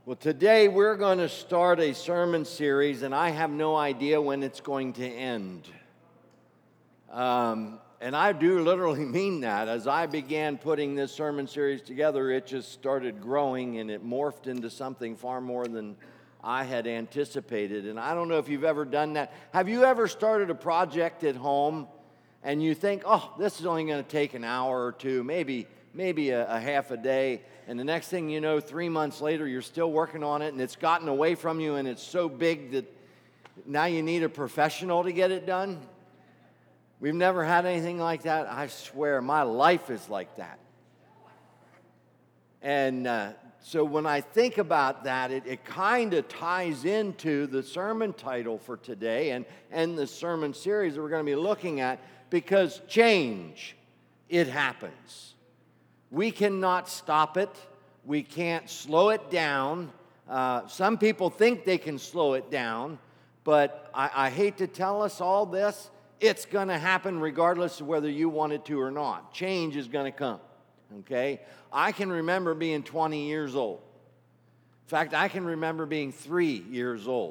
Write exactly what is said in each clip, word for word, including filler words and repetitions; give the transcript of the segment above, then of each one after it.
Well, today we're going to start a sermon series, and I have no idea when it's going to end. Um, and I do literally mean that. As I began putting this sermon series together, it just started growing, and it morphed into something far more than I had anticipated. And I don't know if you've ever done that. Have you ever started a project at home, and you think, oh, this is only going to take an hour or two, maybe maybe a, a half a day, and the next thing you know, three months later, you're still working on it, and it's gotten away from you, and it's so big that now you need a professional to get it done? We've never had anything like that. I swear, my life is like that. And uh, so when I think about that, it, it kind of ties into the sermon title for today and, and the sermon series that we're going to be looking at, because change, it happens. We cannot stop it. We can't slow it down. Uh, some people think they can slow it down, but I, I hate to tell us all this. It's going to happen regardless of whether you want it to or not. Change is going to come, okay? I can remember being twenty years old. In fact, I can remember being three years old.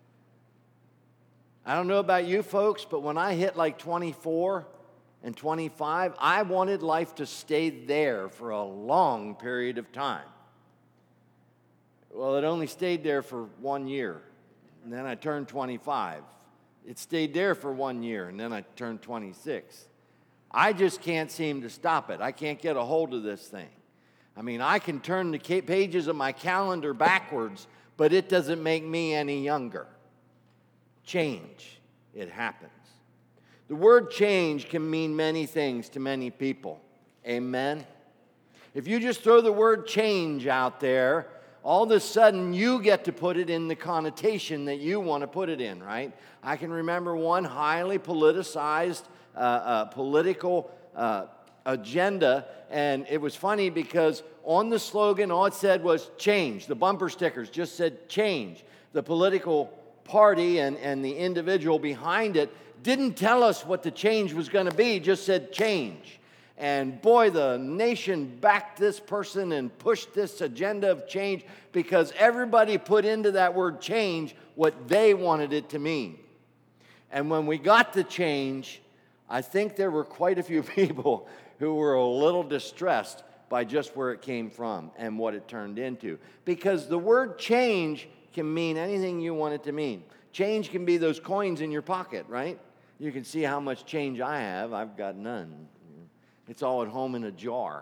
I don't know about you folks, but when I hit like twenty-four and twenty-five, I wanted life to stay there for a long period of time. Well, it only stayed there for one year, and then I turned twenty-five. It stayed there for one year, and then I turned twenty-six. I just can't seem to stop it. I can't get a hold of this thing. I mean, I can turn the pages of my calendar backwards, but it doesn't make me any younger. Change, it happens. The word change can mean many things to many people. Amen? If you just throw the word change out there, all of a sudden you get to put it in the connotation that you want to put it in, right? I can remember one highly politicized uh, uh, political uh, agenda, and it was funny because on the slogan, all it said was change. The bumper stickers just said change. The political party and, and the individual behind it didn't tell us what the change was going to be, just said change. And boy, the nation backed this person and pushed this agenda of change because everybody put into that word change what they wanted it to mean. And when we got the change, I think there were quite a few people who were a little distressed by just where it came from and what it turned into. Because the word change can mean anything you want it to mean. Change can be those coins in your pocket, right? You can see how much change I have. I've got none. It's all at home in a jar.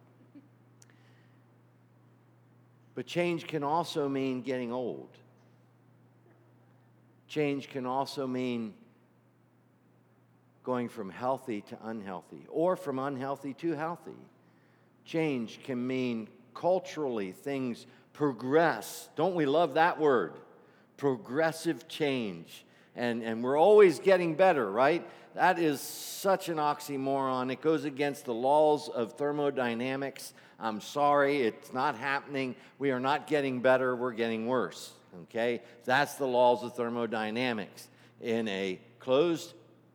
But change can also mean getting old. Change can also mean going from healthy to unhealthy, or from unhealthy to healthy. Change can mean culturally things progress. Don't we love that word? Progressive change. And, and we're always getting better, right? That is such an oxymoron. It goes against the laws of thermodynamics. I'm sorry, it's not happening. We are not getting better, we're getting worse, okay? That's the laws of thermodynamics. In a closed,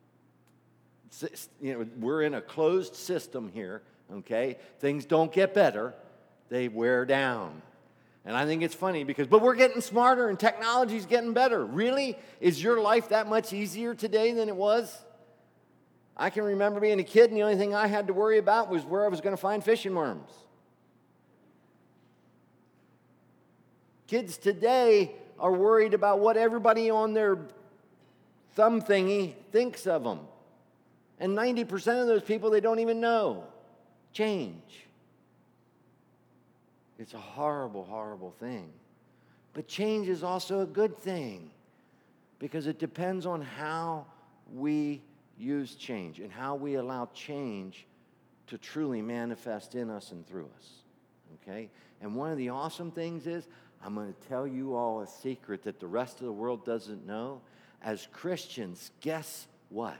you know, we're in a closed system here, okay? Things don't get better, they wear down. And I think it's funny because, but we're getting smarter and technology's getting better. Really? Is your life that much easier today than it was? I can remember being a kid and the only thing I had to worry about was where I was going to find fishing worms. Kids today are worried about what everybody on their thumb thingy thinks of them. And ninety percent of those people they don't even know. Change. It's a horrible, horrible thing. But change is also a good thing because it depends on how we use change and how we allow change to truly manifest in us and through us, okay? And one of the awesome things is, I'm going to tell you all a secret that the rest of the world doesn't know. As Christians, guess what?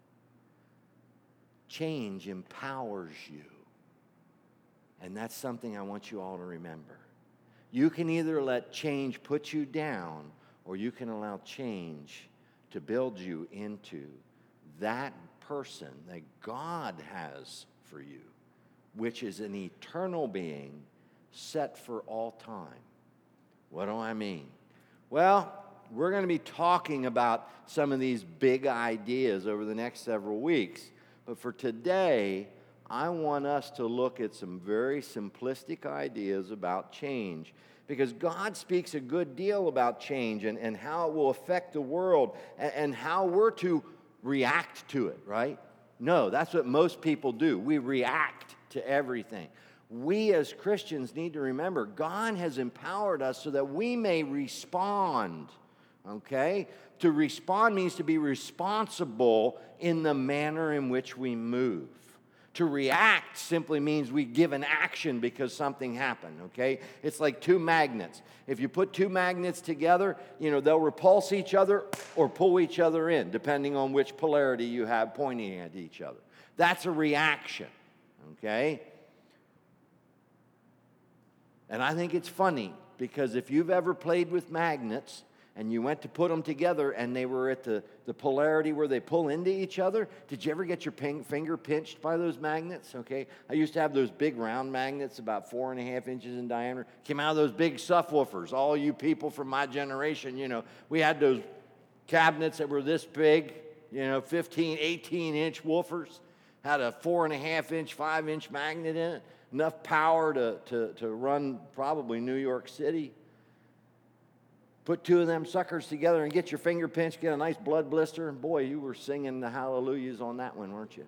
Change empowers you. And that's something I want you all to remember. You can either let change put you down, or you can allow change to build you into that person that God has for you, which is an eternal being set for all time. What do I mean? Well, we're going to be talking about some of these big ideas over the next several weeks. But for today, I want us to look at some very simplistic ideas about change. Because God speaks a good deal about change and, and how it will affect the world and, and how we're to react to it, right? No, that's what most people do. We react to everything. We as Christians need to remember God has empowered us so that we may respond, okay? To respond means to be responsible in the manner in which we move. To react simply means we give an action because something happened, okay? It's like two magnets. If you put two magnets together, you know, they'll repulse each other or pull each other in, depending on which polarity you have pointing at each other. That's a reaction, okay? And I think it's funny because if you've ever played with magnets and you went to put them together and they were at the, the polarity where they pull into each other, did you ever get your ping, finger pinched by those magnets? Okay, I used to have those big round magnets about four and a half inches in diameter. Came out of those big subwoofers. All you people from my generation, you know, we had those cabinets that were this big, you know, fifteen, eighteen inch woofers. Had a four and a half inch, five inch magnet in it. Enough power to, to, to run probably New York City. Put two of them suckers together and get your finger pinched, get a nice blood blister, and boy, you were singing the hallelujahs on that one, weren't you?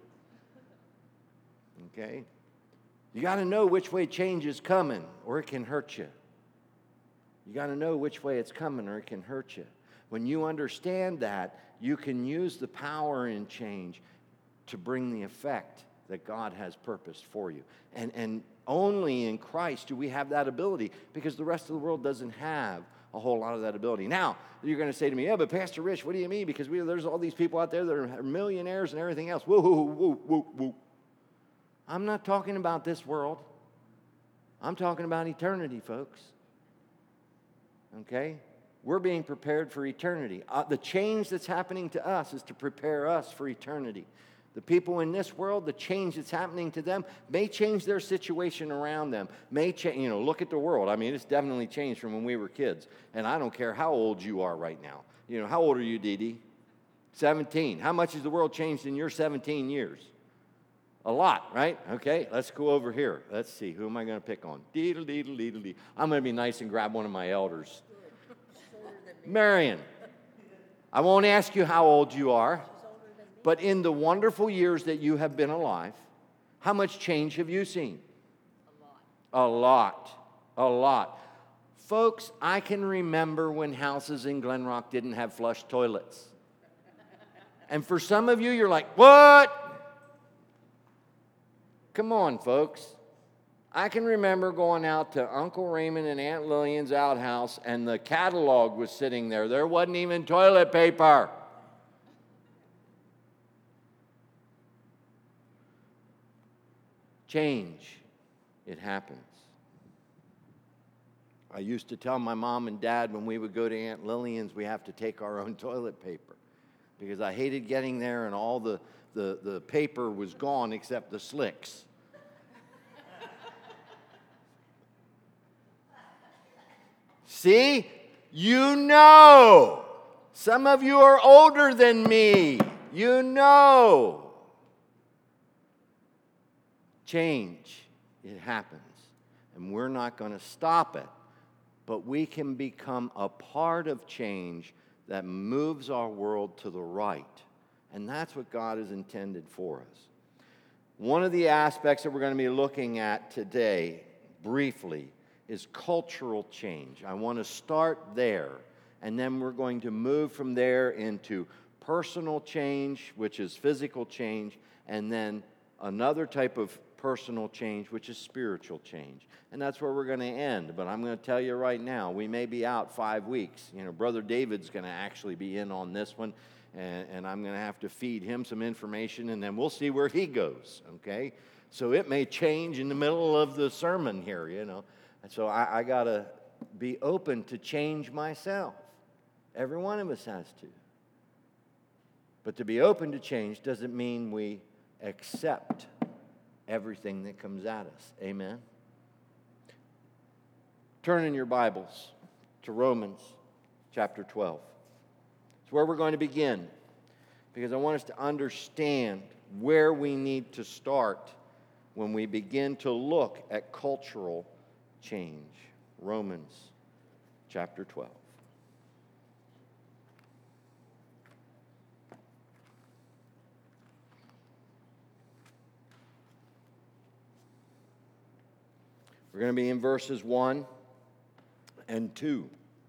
Okay? You got to know which way change is coming, or it can hurt you. You got to know which way it's coming, or it can hurt you. When you understand that, you can use the power in change to bring the effect that God has purposed for you. And, and only in Christ do we have that ability, because the rest of the world doesn't have a whole lot of that ability. Now, you're going to say to me, yeah, but Pastor Rich, what do you mean? Because we, there's all these people out there that are millionaires and everything else. Woo, woo, woo, woo, woo. I'm not talking about this world. I'm talking about eternity, folks. Okay? We're being prepared for eternity. Uh, the change that's happening to us is to prepare us for eternity. The people in this world, the change that's happening to them may change their situation around them. May change, you know, look at the world. I mean, it's definitely changed from when we were kids. And I don't care how old you are right now. You know, how old are you, Dee Dee? seventeen. How much has the world changed in your seventeen years? A lot, right? Okay, let's go over here. Let's see, who am I going to pick on? Deedle, deedle, deedle, deedle. I'm going to be nice and grab one of my elders. Marion, I won't ask you how old you are. But in the wonderful years that you have been alive, how much change have you seen? A lot. A lot. A lot. Folks, I can remember when houses in Glen Rock didn't have flush toilets. And for some of you, you're like, what? Come on, folks. I can remember going out to Uncle Raymond and Aunt Lillian's outhouse, and the catalog was sitting there. There wasn't even toilet paper. Change, it happens. I used to tell my mom and dad when we would go to Aunt Lillian's, we have to take our own toilet paper, because I hated getting there and all the, the, the paper was gone except the slicks. See? You know. Some of you are older than me. You know. Change, it happens, and we're not going to stop it, but we can become a part of change that moves our world to the right, and that's what God has intended for us. One of the aspects that we're going to be looking at today, briefly, is cultural change. I want to start there, and then we're going to move from there into personal change, which is physical change, and then another type of personal change, which is spiritual change. And that's where we're going to end. But I'm going to tell you right now, we may be out five weeks. You know, Brother David's going to actually be in on this one, and, and I'm going to have to feed him some information, and then we'll see where he goes, okay? So it may change in the middle of the sermon here, you know. And so I, I got to be open to change myself. Every one of us has to. But to be open to change doesn't mean we accept everything that comes at us. Amen? Turn in your Bibles to Romans chapter twelve. It's where we're going to begin, because I want us to understand where we need to start when we begin to look at cultural change. Romans chapter twelve. We're going to be in verses one and two.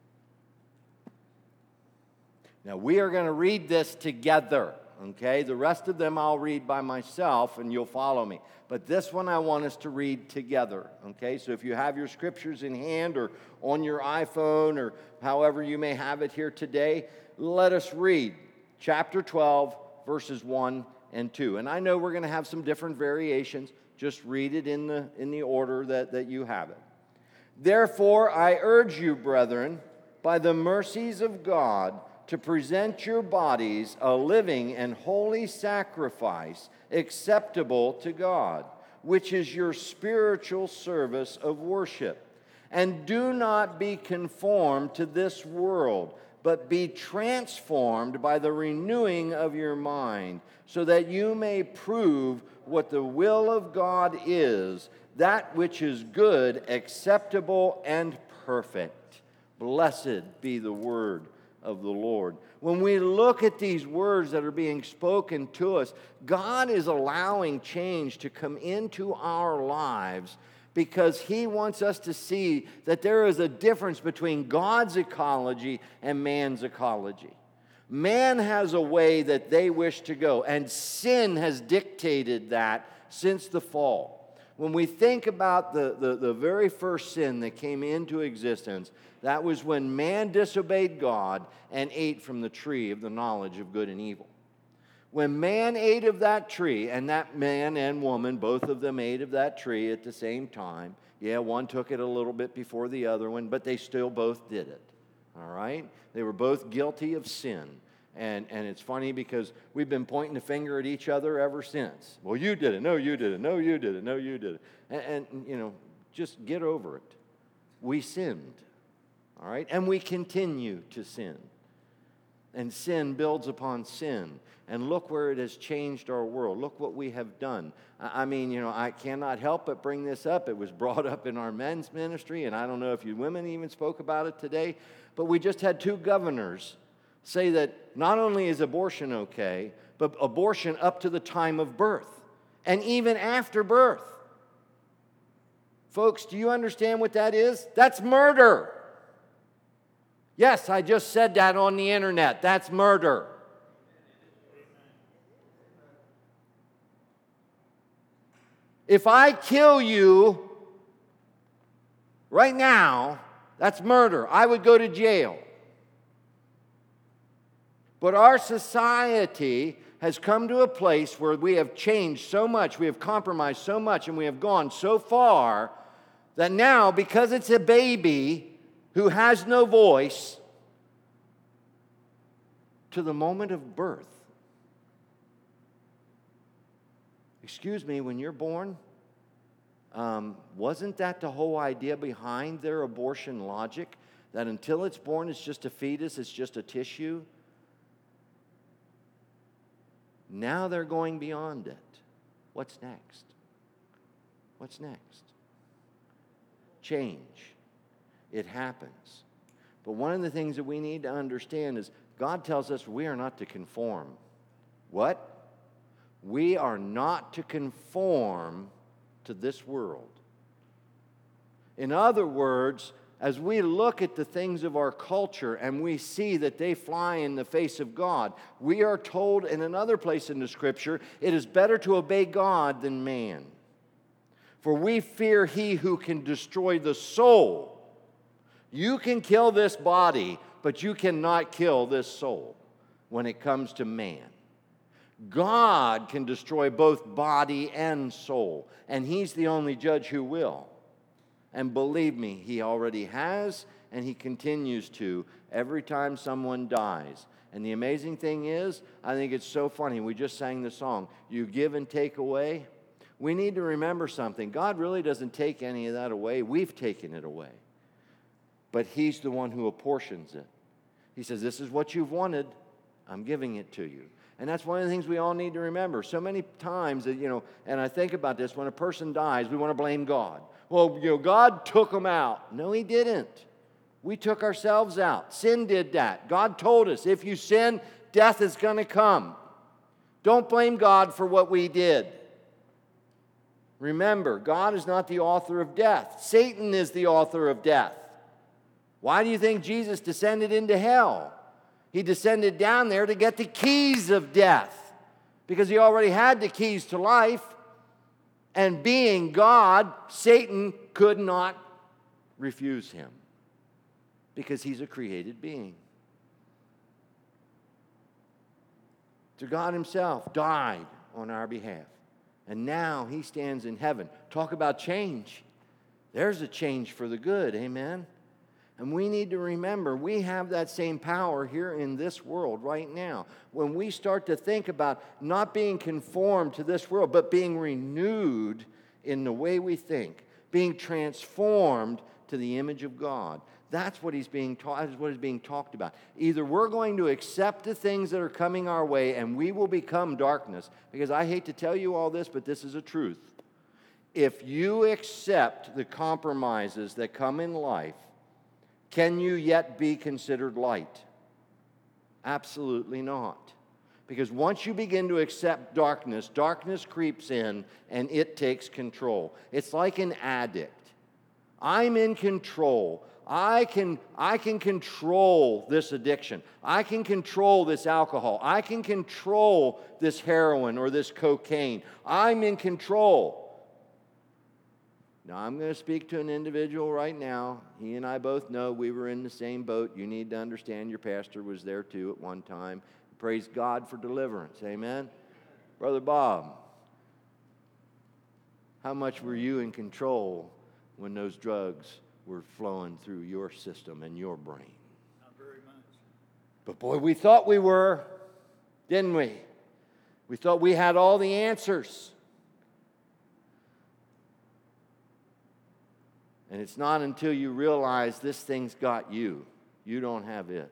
Now, we are going to read this together, okay? The rest of them I'll read by myself, and you'll follow me. But this one I want us to read together, okay? So if you have your scriptures in hand or on your iPhone or however you may have it here today, let us read chapter twelve, verses one and two. And I know we're going to have some different variations. Just read it in the, in the order that, that you have it. Therefore, I urge you, brethren, by the mercies of God, to present your bodies a living and holy sacrifice acceptable to God, which is your spiritual service of worship. And do not be conformed to this world, but be transformed by the renewing of your mind, so that you may prove what the will of God is, that which is good, acceptable, and perfect. Blessed be the word of the Lord. When we look at these words that are being spoken to us, God is allowing change to come into our lives because He wants us to see that there is a difference between God's ecology and man's ecology. Man has a way that they wish to go, and sin has dictated that since the fall. When we think about the, the, the very first sin that came into existence, that was when man disobeyed God and ate from the tree of the knowledge of good and evil. When man ate of that tree, and that man and woman, both of them ate of that tree at the same time. Yeah, one took it a little bit before the other one, but they still both did it. All right? They were both guilty of sin. And, and it's funny because we've been pointing the finger at each other ever since. Well, you did it. No, you did it. No, you did it. No, you did it. And, and you know, just get over it. We sinned. All right? And we continue to sin. And sin builds upon sin. And look where it has changed our world. Look what we have done. I mean, you know, I cannot help but bring this up. It was brought up in our men's ministry, and I don't know if you women even spoke about it today, but we just had two governors say that not only is abortion okay, but abortion up to the time of birth, and even after birth. Folks, do you understand what that is? That's murder. Yes, I just said that on the internet. That's murder. If I kill you right now, that's murder. I would go to jail. But our society has come to a place where we have changed so much, we have compromised so much, and we have gone so far that now, because it's a baby who has no voice, to the moment of birth. Excuse me, when you're born, um, wasn't that the whole idea behind their abortion logic? That until it's born, it's just a fetus, it's just a tissue? Now they're going beyond it. What's next? What's next? Change. It happens. But one of the things that we need to understand is God tells us we are not to conform. What? We are not to conform to this world. In other words, as we look at the things of our culture and we see that they fly in the face of God, we are told in another place in the Scripture, it is better to obey God than man. For we fear he who can destroy the soul. You can kill this body, but you cannot kill this soul when it comes to man. God can destroy both body and soul, and He's the only judge who will. And believe me, He already has, and He continues to every time someone dies. And the amazing thing is, I think it's so funny. We just sang the song, "You give and take away." We need to remember something. God really doesn't take any of that away. We've taken it away. but He's the one who apportions it. He says, this is what you've wanted. I'm giving it to you. And that's one of the things we all need to remember. So many times, that, you know, and I think about this, when a person dies, we want to blame God. Well, you know, God took them out. No, He didn't. We took ourselves out. Sin did that. God told us, if you sin, death is going to come. Don't blame God for what we did. Remember, God is not the author of death. Satan is the author of death. Why do you think Jesus descended into hell? He descended down there to get the keys of death, because He already had the keys to life. And being God, Satan could not refuse Him, because He's a created being. So God Himself died on our behalf. And now He stands in heaven. Talk about change. There's a change for the good, amen? And we need to remember, we have that same power here in this world right now. When we start to think about not being conformed to this world, but being renewed in the way we think, being transformed to the image of God. That's what he's being taught. That's what is being talked about. Either we're going to accept the things that are coming our way, and we will become darkness. Because I hate to tell you all this, but this is a truth. If you accept the compromises that come in life, can you yet be considered light? Absolutely not. Because once you begin to accept darkness, darkness creeps in and it takes control. It's like an addict. I'm in control. I can, I can control this addiction. I can control this alcohol. I can control this heroin or this cocaine. I'm in control. Now, I'm going to speak to an individual right now. He and I both know we were in the same boat. You need to understand your pastor was there too at one time. Praise God for deliverance. Amen? Brother Bob, how much were you in control when those drugs were flowing through your system and your brain? Not very much. But boy, we thought we were, didn't we? We thought we had all the answers. And it's not until you realize this thing's got you. You don't have it.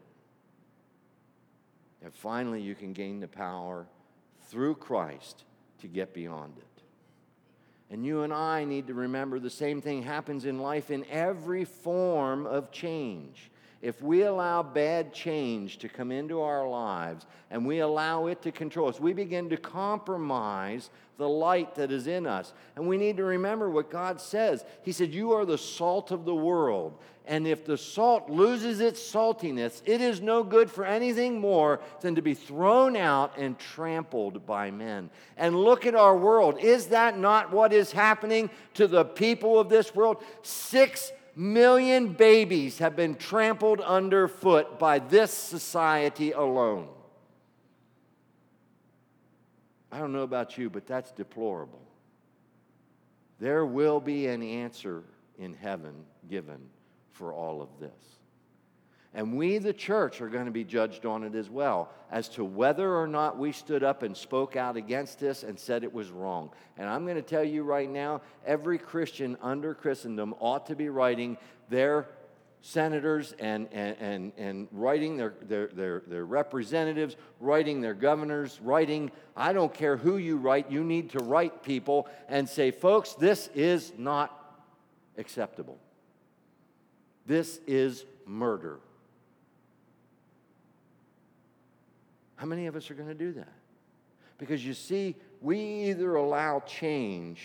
And finally, you can gain the power through Christ to get beyond it. And you and I need to remember the same thing happens in life in every form of change. If we allow bad change to come into our lives and we allow it to control us, we begin to compromise the light that is in us. And we need to remember what God says. He said, you are the salt of the world. And if the salt loses its saltiness, it is no good for anything more than to be thrown out and trampled by men. And look at our world. Is that not what is happening to the people of this world? Six million babies have been trampled underfoot by this society alone. I don't know about you, but that's deplorable. There will be an answer in heaven given for all of this. And we, the church, are going to be judged on it as well, as to whether or not we stood up and spoke out against this and said it was wrong. And I'm going to tell you right now, every Christian under Christendom ought to be writing their senators and, and, and, and writing their, their, their, their representatives, writing their governors, writing, I don't care who you write, you need to write people and say, folks, this is not acceptable. This is murder. How many of us are going to do that? Because you see, we either allow change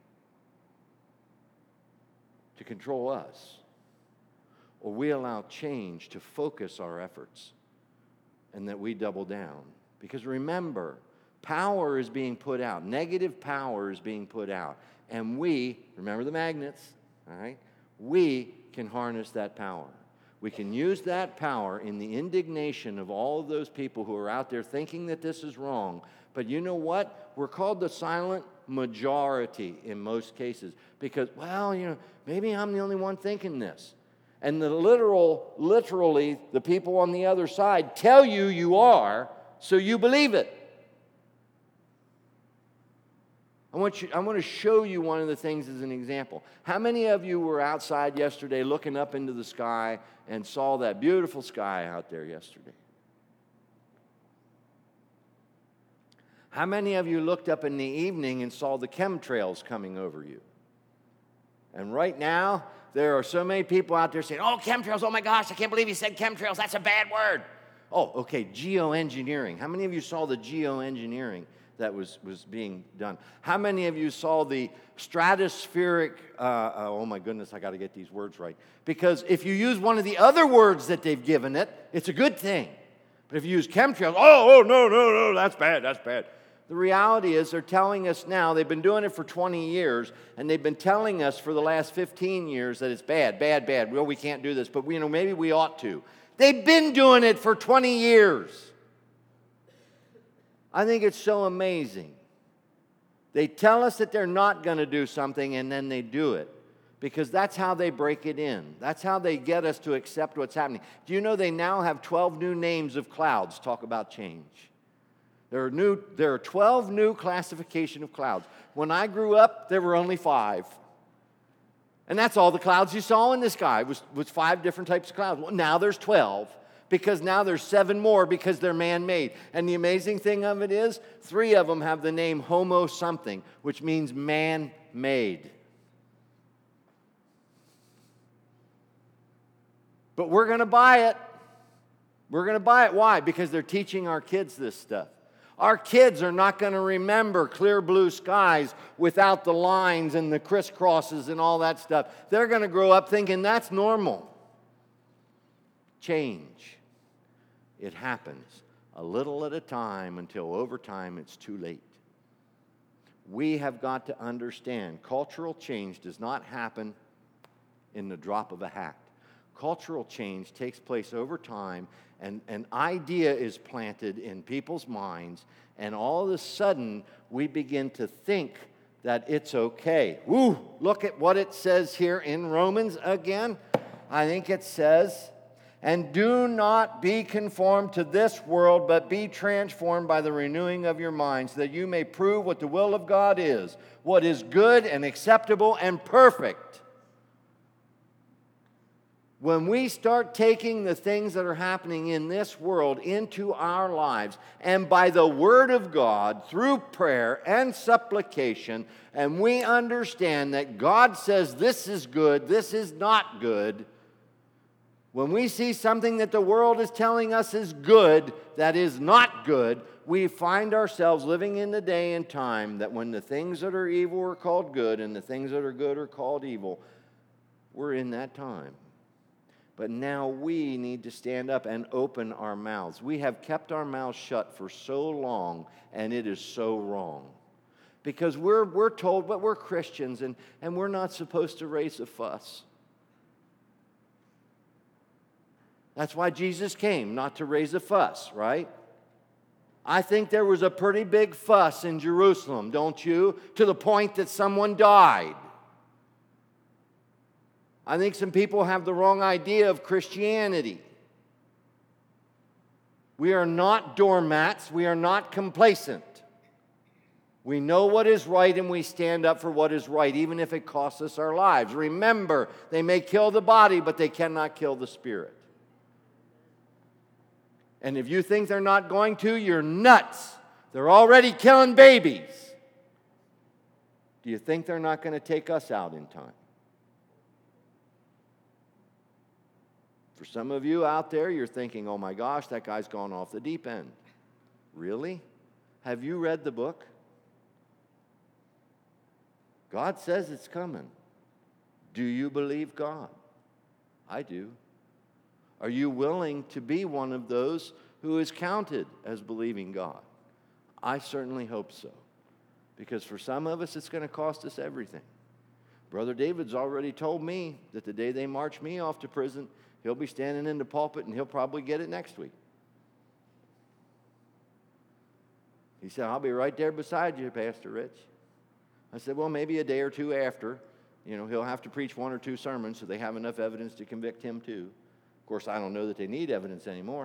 to control us, or we allow change to focus our efforts, and that we double down. Because remember, power is being put out. Negative power is being put out. And we, remember the magnets, all right? We can harness that power. We can use that power in the indignation of all of those people who are out there thinking that this is wrong. But you know what? We're called the silent majority in most cases because, well, you know, maybe I'm the only one thinking this. And the literal, literally, the people on the other side tell you you are, so you believe it. I want you, I want to show you one of the things as an example. How many of you were outside yesterday looking up into the sky and saw that beautiful sky out there yesterday? How many of you looked up in the evening and saw the chemtrails coming over you? And right now, there are so many people out there saying, oh, chemtrails, oh my gosh, I can't believe you said chemtrails, that's a bad word. Oh, okay, geoengineering. How many of you saw the geoengineering that was, was being done? How many of you saw the stratospheric, uh, uh, oh my goodness, I got to get these words right. Because if you use one of the other words that they've given it, it's a good thing. But if you use chemtrails, oh, oh, no, no, no, that's bad, that's bad. The reality is they're telling us now, they've been doing it for twenty years, and they've been telling us for the last fifteen years that it's bad, bad, bad. Well, we can't do this, but we, you know, maybe we ought to. They've been doing it for twenty years. I think it's so amazing. They tell us that they're not going to do something, and then they do it. Because that's how they break it in. That's how they get us to accept what's happening. Do you know they now have twelve new names of clouds? Talk about change. There are, new, there are twelve new classification of clouds. When I grew up, there were only five. And that's all the clouds you saw in the sky, was, was five different types of clouds. Well, now there's twelve, because now there's seven more because they're man-made. And the amazing thing of it is, three of them have the name Homo something, which means man-made. But we're going to buy it. We're going to buy it. Why? Because they're teaching our kids this stuff. Our kids are not going to remember clear blue skies without the lines and the crisscrosses and all that stuff. They're going to grow up thinking that's normal. Change. It happens a little at a time until over time it's too late. We have got to understand cultural change does not happen in the drop of a hat. Cultural change takes place over time, and an idea is planted in people's minds, and all of a sudden, we begin to think that it's okay. Woo! Look at what it says here in Romans again. I think it says, and do not be conformed to this world, but be transformed by the renewing of your minds, that you may prove what the will of God is, what is good and acceptable and perfect. When we start taking the things that are happening in this world into our lives, and by the Word of God, through prayer and supplication, and we understand that God says this is good, this is not good, when we see something that the world is telling us is good that is not good, we find ourselves living in the day and time that when the things that are evil are called good and the things that are good are called evil, we're in that time. But now we need to stand up and open our mouths. We have kept our mouths shut for so long, and it is so wrong. Because we're, we're told, but we're Christians, and, and we're not supposed to raise a fuss. That's why Jesus came, not to raise a fuss, right? I think there was a pretty big fuss in Jerusalem, don't you? To the point that someone died. I think some people have the wrong idea of Christianity. We are not doormats. We are not complacent. We know what is right and we stand up for what is right, even if it costs us our lives. Remember, they may kill the body, but they cannot kill the spirit. And if you think they're not going to, you're nuts. They're already killing babies. Do you think they're not going to take us out in time? For some of you out there, you're thinking, oh my gosh, that guy's gone off the deep end. Really? Have you read the book? God says it's coming. Do you believe God? I do. Are you willing to be one of those who is counted as believing God? I certainly hope so. Because for some of us, it's going to cost us everything. Brother David's already told me that the day they march me off to prison, he'll be standing in the pulpit and he'll probably get it next week. He said, I'll be right there beside you, Pastor Rich. I said, well, maybe a day or two after. You know, he'll have to preach one or two sermons so they have enough evidence to convict him too. Of course, I don't know that they need evidence anymore.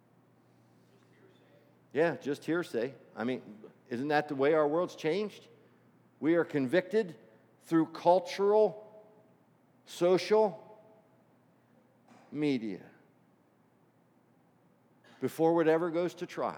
Yeah, just hearsay. I mean, isn't that the way our world's changed? We are convicted through cultural, social media before it ever goes to trial.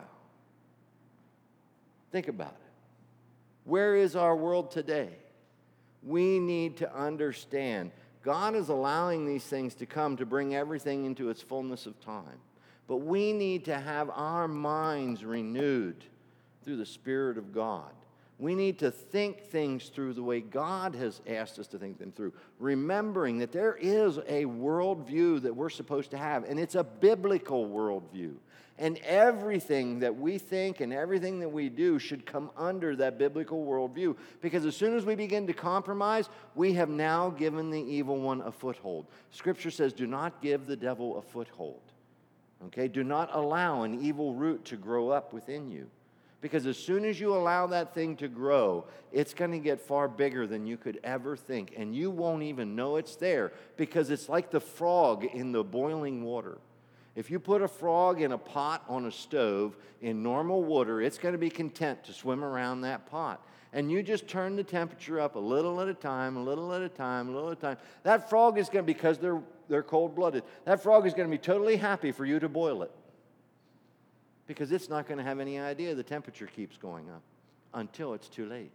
Think about it. Where is our world today? We need to understand God is allowing these things to come to bring everything into its fullness of time. But we need to have our minds renewed through the Spirit of God. We need to think things through the way God has asked us to think them through, remembering that there is a worldview that we're supposed to have, and it's a biblical worldview. And everything that we think and everything that we do should come under that biblical worldview. Because as soon as we begin to compromise, we have now given the evil one a foothold. Scripture says, do not give the devil a foothold. Okay? Do not allow an evil root to grow up within you. Because as soon as you allow that thing to grow, it's going to get far bigger than you could ever think. And you won't even know it's there, because it's like the frog in the boiling water. If you put a frog in a pot on a stove in normal water, it's going to be content to swim around that pot. And you just turn the temperature up a little at a time, a little at a time, a little at a time. That frog is going to, because they're, they're cold-blooded, that frog is going to be totally happy for you to boil it. Because it's not going to have any idea the temperature keeps going up until it's too late.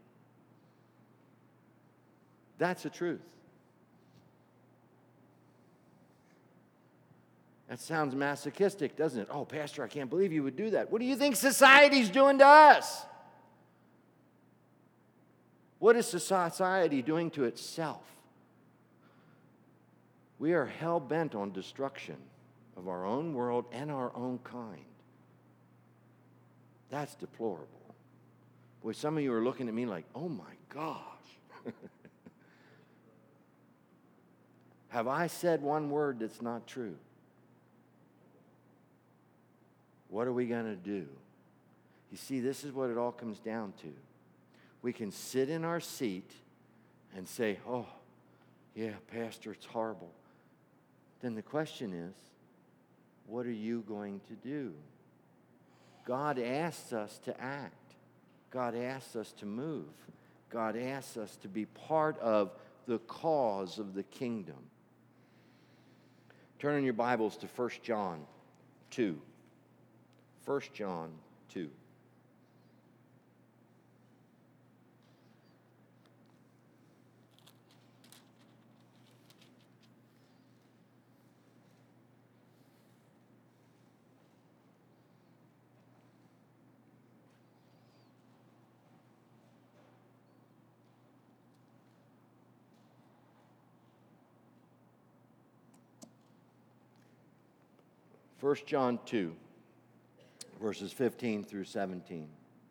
That's the truth. That sounds masochistic, doesn't it? Oh, Pastor, I can't believe you would do that. What do you think society's doing to us? What is society doing to itself? We are hell-bent on destruction of our own world and our own kind. That's deplorable. Boy, some of you are looking at me like, oh my gosh. Have I said one word that's not true? What are we going to do? You see, this is what it all comes down to. We can sit in our seat and say, oh, yeah, Pastor, it's horrible. Then the question is, what are you going to do? God asks us to act. God asks us to move. God asks us to be part of the cause of the kingdom. Turn in your Bibles to First John two. First John two. First John two. Verses fifteen through seventeen.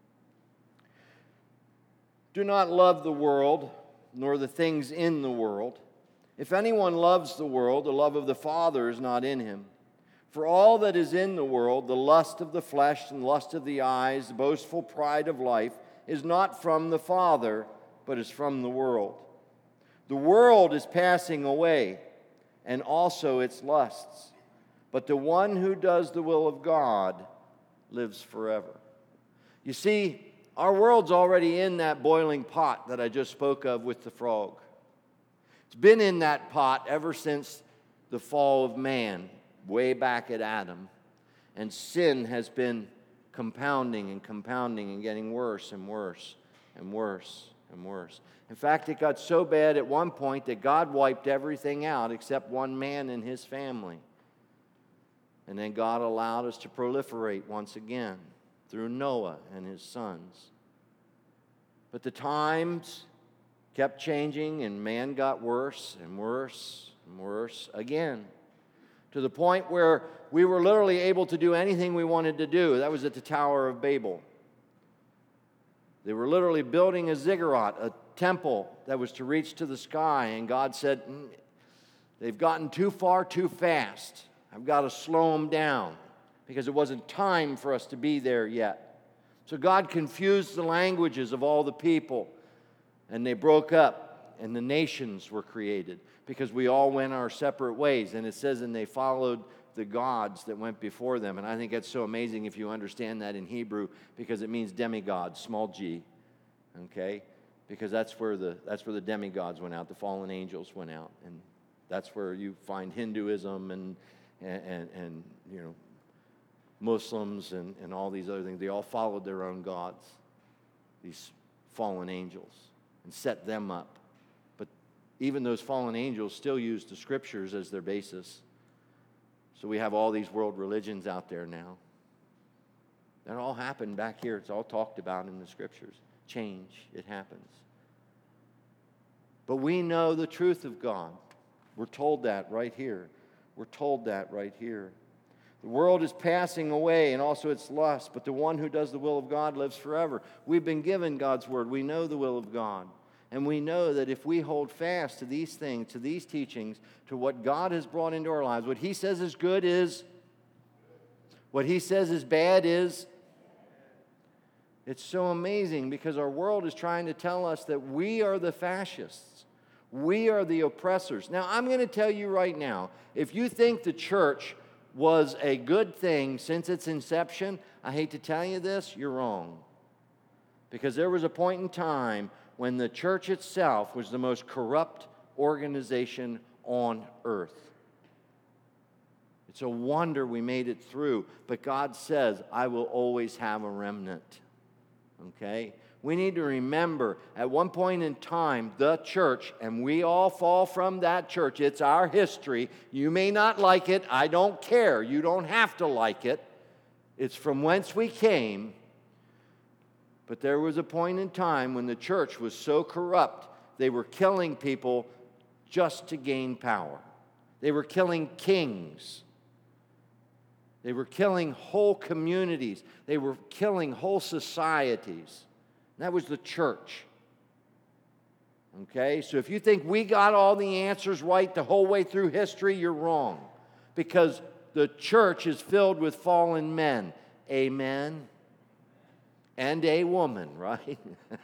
Do not love the world, nor the things in the world. If anyone loves the world, the love of the Father is not in him. For all that is in the world, the lust of the flesh and lust of the eyes, the boastful pride of life, is not from the Father, but is from the world. The world is passing away, and also its lusts. But the one who does the will of God lives forever. You see, our world's already in that boiling pot that I just spoke of with the frog. It's been in that pot ever since the fall of man, way back at Adam. And sin has been compounding and compounding and getting worse and worse and worse and worse. In fact, it got so bad at one point that God wiped everything out except one man and his family. And then God allowed us to proliferate once again through Noah and his sons. But the times kept changing, and man got worse and worse and worse again, to the point where we were literally able to do anything we wanted to do. That was at the Tower of Babel. They were literally building a ziggurat, a temple that was to reach to the sky, and God said, mm, they've gotten too far too fast. I've got to slow them down because it wasn't time for us to be there yet. So God confused the languages of all the people, and they broke up, and the nations were created because we all went our separate ways. And it says, and they followed the gods that went before them. And I think that's so amazing if you understand that in Hebrew, because it means demigod, small g, okay? because that's where the that's where the demigods went out, the fallen angels went out, and that's where you find Hinduism and and and, and you know Muslims and, and all these other things. They all followed their own gods, these fallen angels, and set them up. But even those fallen angels still use the scriptures as their basis. So we have all these world religions out there now. That all happened back here. It's all talked about in the scriptures. Change, it happens. But we know the truth of God. We're told that right here. We're told that right here. The world is passing away and also its lust, but the one who does the will of God lives forever. We've been given God's word. We know the will of God. And we know that if we hold fast to these things, to these teachings, to what God has brought into our lives, what he says is good is, what he says is bad is, it's so amazing because our world is trying to tell us that we are the fascists. We are the oppressors. Now, I'm going to tell you right now, if you think the church was a good thing since its inception, I hate to tell you this, you're wrong. Because there was a point in time when the church itself was the most corrupt organization on earth. It's a wonder we made it through, but God says, I will always have a remnant. Okay? We need to remember, at one point in time, the church, and we all fall from that church. It's our history. You may not like it. I don't care. You don't have to like it. It's from whence we came. But there was a point in time when the church was so corrupt, they were killing people just to gain power. They were killing kings. They were killing whole communities. They were killing whole societies. That was the church. Okay? So if you think we got all the answers right the whole way through history, you're wrong. Because the church is filled with fallen men. Amen. And a woman, right?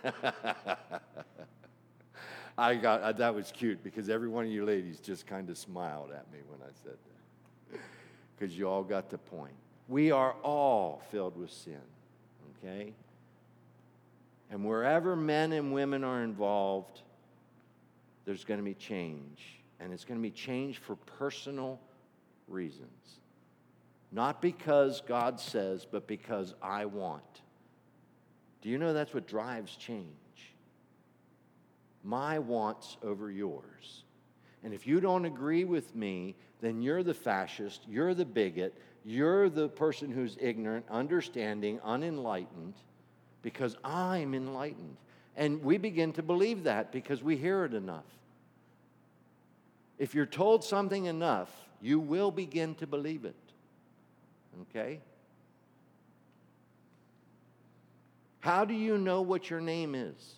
I got that was cute because every one of you ladies just kind of smiled at me when I said that. Because you all got the point. We are all filled with sin. Okay? And wherever men and women are involved, there's going to be change. And it's going to be change for personal reasons. Not because God says, but because I want. Do you know that's what drives change? My wants over yours. And if you don't agree with me, then you're the fascist, you're the bigot, you're the person who's ignorant, understanding, unenlightened, because I'm enlightened. And we begin to believe that because we hear it enough. If you're told something enough, you will begin to believe it. Okay? How do you know what your name is?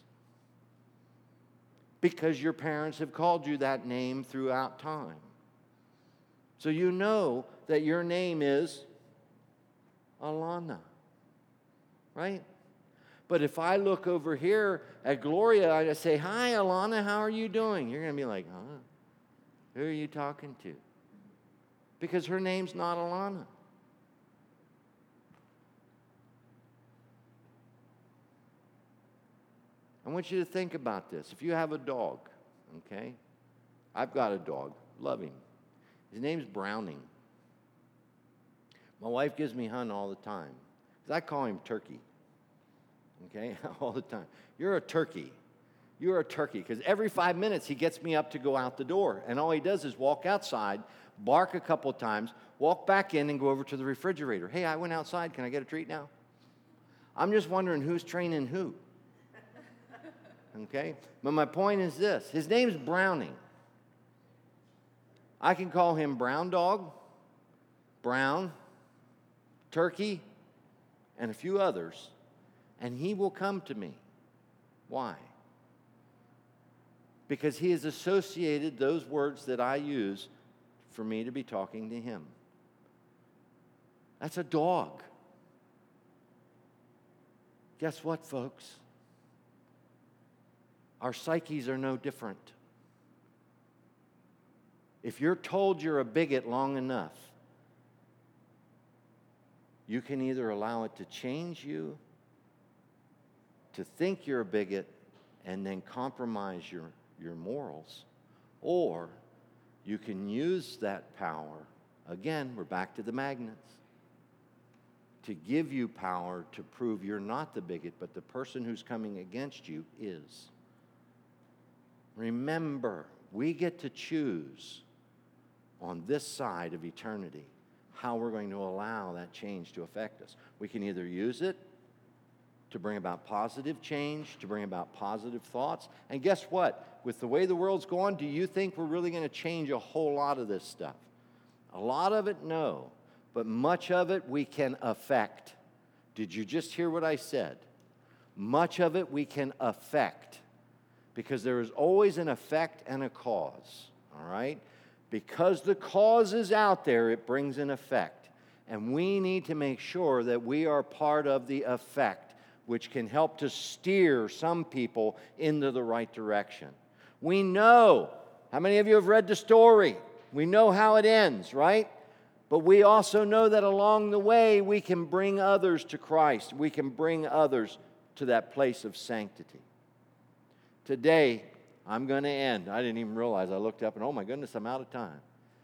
Because your parents have called you that name throughout time. So you know that your name is Alana, right? But if I look over here at Gloria, I say, hi, Alana, how are you doing? You're going to be like, huh? Who are you talking to? Because her name's not Alana. I want you to think about this. If you have a dog, okay? I've got a dog. Love him. His name's Browning. My wife gives me Hun all the time. Because I call him Turkey. Okay? All the time. You're a turkey. You're a turkey. Because every five minutes he gets me up to go out the door. And all he does is walk outside, bark a couple times, walk back in and go over to the refrigerator. Hey, I went outside. Can I get a treat now? I'm just wondering who's training who. Okay? But my point is this. His name's Browning. I can call him Brown Dog, Brown, Turkey, and a few others, and he will come to me. Why? Because he has associated those words that I use for me to be talking to him. That's a dog. Guess what, folks? Our psyches are no different. If you're told you're a bigot long enough, you can either allow it to change you, to think you're a bigot, and then compromise your, your morals. Or you can use that power, again, we're back to the magnets, to give you power to prove you're not the bigot, but the person who's coming against you is. Remember, we get to choose on this side of eternity how we're going to allow that change to affect us. We can either use it to bring about positive change, to bring about positive thoughts. And guess what? With the way the world's going, do you think we're really going to change a whole lot of this stuff? A lot of it, no. But much of it we can affect. Did you just hear what I said? Much of it we can affect. Because there is always an effect and a cause, all right? Because the cause is out there, it brings an effect. And we need to make sure that we are part of the effect, which can help to steer some people into the right direction. We know, how many of you have read the story? We know how it ends, right? But we also know that along the way, we can bring others to Christ. We can bring others to that place of sanctity. Today, I'm going to end. I didn't even realize. I looked up and, oh my goodness, I'm out of time.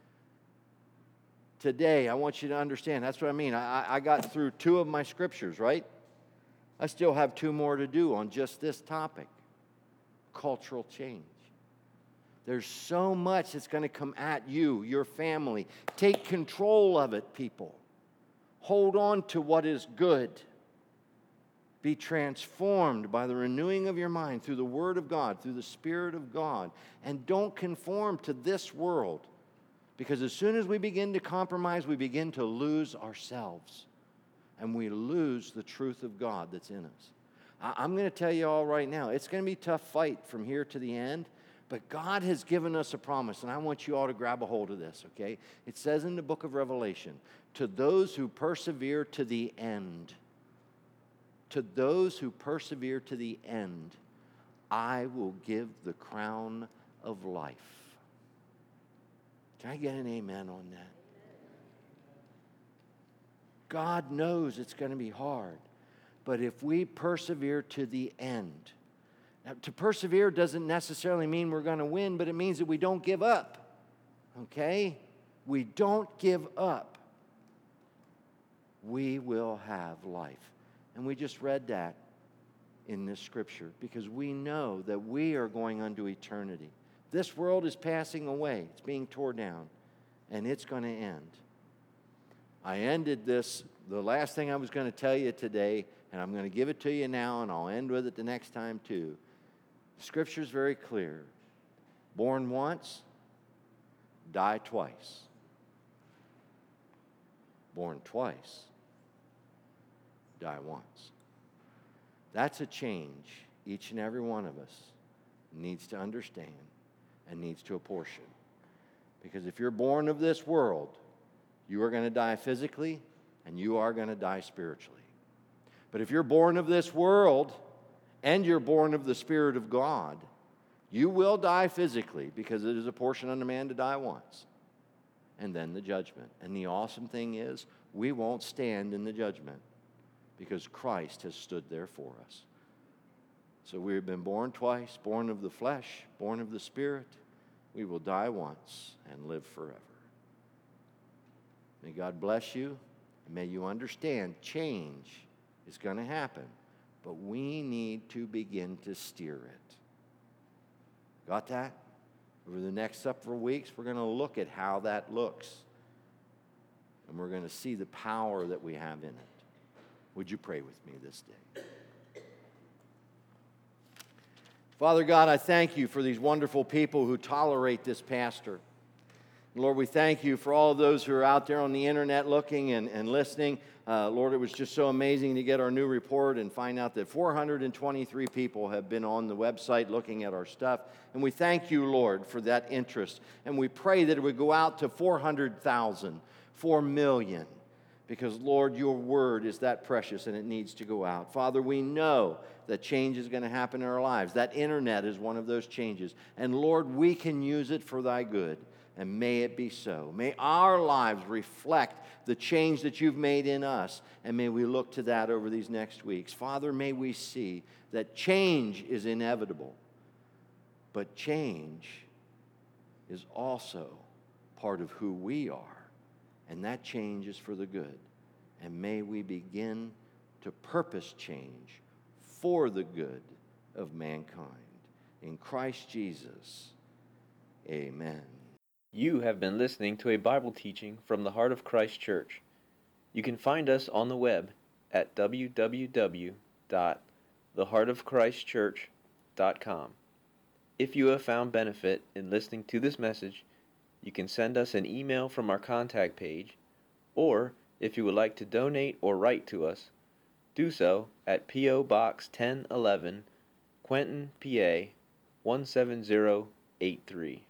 Today, I want you to understand. That's what I mean. I, I got through two of my scriptures, right? I still have two more to do on just this topic, cultural change. There's so much that's going to come at you, your family. Take control of it, people. Hold on to what is good. Be transformed by the renewing of your mind through the Word of God, through the Spirit of God. And don't conform to this world. Because as soon as we begin to compromise, we begin to lose ourselves. And we lose the truth of God that's in us. I'm going to tell you all right now, it's going to be a tough fight from here to the end. But God has given us a promise, and I want you all to grab a hold of this, okay? It says in the book of Revelation, to those who persevere to the end, to those who persevere to the end, I will give the crown of life. Can I get an amen on that? God knows it's going to be hard. But if we persevere to the end, now, to persevere doesn't necessarily mean we're going to win, but it means that we don't give up. Okay? We don't give up. We will have life. And we just read that in this scripture because we know that we are going unto eternity. This world is passing away. It's being torn down, and it's going to end. I ended this, the last thing I was going to tell you today, and I'm going to give it to you now, and I'll end with it the next time too. Scripture is very clear. Born once, die twice. Born twice, die once. That's a change each and every one of us needs to understand and needs to apportion. Because if you're born of this world, you are going to die physically and you are going to die spiritually. But if you're born of this world and you're born of the Spirit of God, you will die physically because it is a portion unto man to die once. And then the judgment. And the awesome thing is, we won't stand in the judgment because Christ has stood there for us. So we've been born twice, born of the flesh, born of the Spirit. We will die once and live forever. May God bless you, and may you understand change is going to happen, but we need to begin to steer it. Got that? Over the next several weeks, we're going to look at how that looks, and we're going to see the power that we have in it. Would you pray with me this day? Father God, I thank you for these wonderful people who tolerate this pastor. Lord, we thank you for all of those who are out there on the internet looking and, and listening. Uh, Lord, it was just so amazing to get our new report and find out that four hundred twenty-three people have been on the website looking at our stuff. And we thank you, Lord, for that interest. And we pray that it would go out to four hundred thousand, four million. Because, Lord, your word is that precious and it needs to go out. Father, we know that change is going to happen in our lives. That internet is one of those changes. And, Lord, we can use it for thy good. And may it be so. May our lives reflect the change that you've made in us. And may we look to that over these next weeks. Father, may we see that change is inevitable. But change is also part of who we are. And that change is for the good. And may we begin to purpose change for the good of mankind. In Christ Jesus, amen. You have been listening to a Bible teaching from the Heart of Christ Church. You can find us on the web at w w w dot the heart of christ church dot com. If you have found benefit in listening to this message, you can send us an email from our contact page, or if you would like to donate or write to us, do so at P O Box ten eleven, Quentin, P A one seven zero eight three.